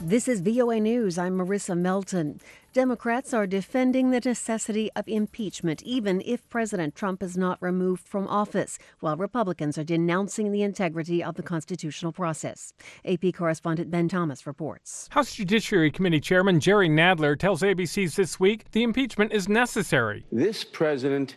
This is VOA News. I'm Marissa Melton. Democrats are defending the necessity of impeachment, even if President Trump is not removed from office, while Republicans are denouncing the integrity of the constitutional process. AP correspondent Ben Thomas reports. House Judiciary Committee Chairman Jerry Nadler tells ABC's This Week the impeachment is necessary. This president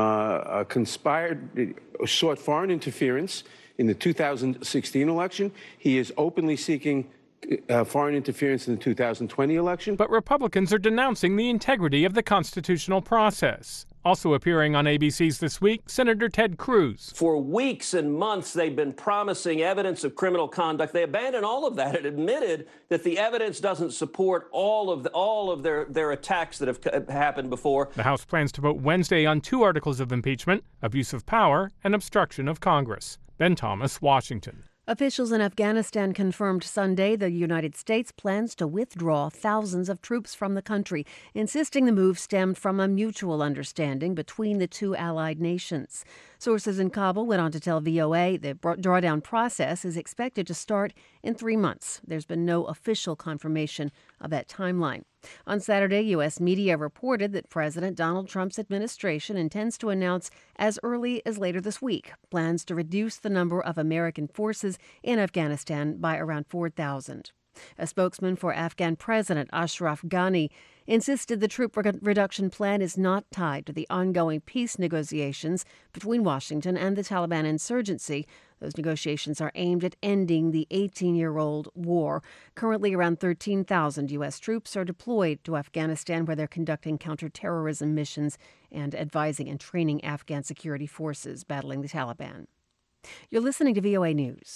sought foreign interference in the 2016 election. He is openly seeking foreign interference in the 2020 election. But Republicans are denouncing the integrity of the constitutional process. Also appearing on ABC's This Week, Senator Ted Cruz. For weeks and months, they've been promising evidence of criminal conduct. They abandoned all of that and admitted that the evidence doesn't support all of their attacks that have happened before. The House plans to vote Wednesday on 2 articles of impeachment: abuse of power and obstruction of Congress. Ben Thomas, Washington. Officials in Afghanistan confirmed Sunday the United States plans to withdraw thousands of troops from the country, insisting the move stemmed from a mutual understanding between the two allied nations. Sources in Kabul went on to tell VOA the drawdown process is expected to start in 3 months. There's been no official confirmation of that timeline. On Saturday, U.S. media reported that President Donald Trump's administration intends to announce as early as later this week plans to reduce the number of American forces in Afghanistan by around 4,000. A spokesman for Afghan President Ashraf Ghani insisted the troop reduction plan is not tied to the ongoing peace negotiations between Washington and the Taliban insurgency. Those negotiations are aimed at ending the 18-year-old war. Currently, around 13,000 U.S. troops are deployed to Afghanistan, where they're conducting counterterrorism missions and advising and training Afghan security forces battling the Taliban. You're listening to VOA News.